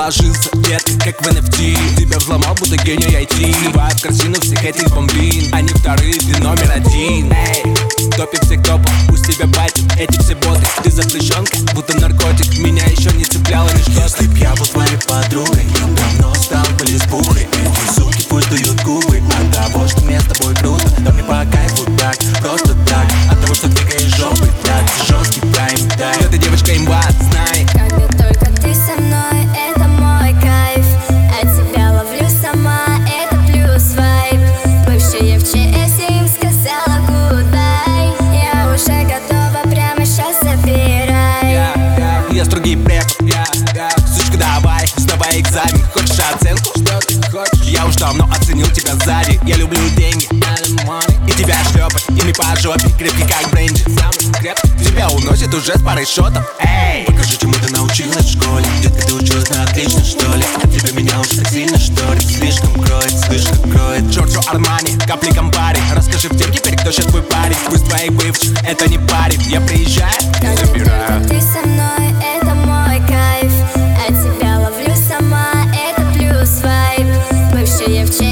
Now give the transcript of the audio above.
сложился, детка, как в NFT. Тебя взломал, будто гений IT. Сливаю в корзину всех этих бомбин. Они вторые, ты номер один. Эй, топит всех топов, пусть тебя батят эти все боты. Ты запрещен, как будто наркотик. Меня еще не цепляло ничто. Если б я был твоей подругой, я давно стал бы лесбухой. Эти суки пусть дуют губы от того, что мне с тобой круто. Да мне по кайфу так, просто так. От того, что двигаешь жопой, так, жесткий прайм, да. Эта девочка имба, знай. Когда только ты со мной, это мой кайф. От тебя ловлю сама, это плюс вайб. Бывшие в ЧС, я им сказала goodbye. Я уже готова, прямо сейчас забирай. Я строгий препод, сучка, давай, сдавай экзамен. Хочешь оценку? Что ты хочешь? Я уж давно оценил тебя сзади. Я люблю деньги и тебя шлепать ими по жопе, крепкий как бренди. Тебя уносит уже с парой шотов. Эй, покажи, чему ты научилась в школе. Детка, ты училась на отлично, что ли? От тебя меня уже так сильно шторит. Слишком кроет Джорджо Армани, капли Кампари. Расскажи всем теперь, кто сейчас твой парень. Пусть твоих бывших это не парень. Я приезжаю и забираю. Когда ты со мной, это мой кайф. От тебя ловлю сама, это плюс вайб. Бывшие в